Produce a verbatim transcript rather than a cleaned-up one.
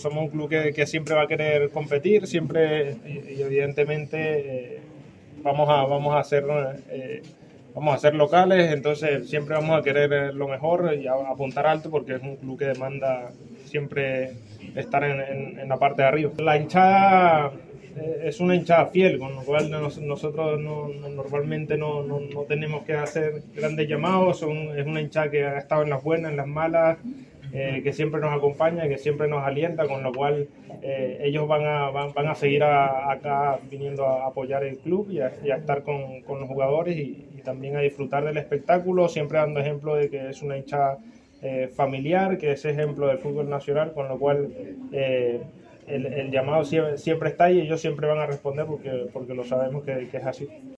somos un club que, que siempre va a querer competir, siempre y, y evidentemente eh, vamos a vamos a hacer eh, vamos a ser locales, entonces siempre vamos a querer lo mejor y a, a apuntar alto porque es un club que demanda siempre estar en, en, en la parte de arriba. La hinchada es una hinchada fiel, con lo cual nos, nosotros no, no, normalmente no, no, no tenemos que hacer grandes llamados. Son, es una hinchada que ha estado en las buenas, en las malas, eh, que siempre nos acompaña, que siempre nos alienta, con lo cual eh, ellos van a, van, van a seguir a, acá viniendo a apoyar el club y a, y a estar con, con los jugadores y, y también a disfrutar del espectáculo, siempre dando ejemplo de que es una hinchada eh, familiar, que es ejemplo del fútbol nacional, con lo cual eh, el, el llamado siempre, siempre está ahí y ellos siempre van a responder porque, porque lo sabemos que, que es así.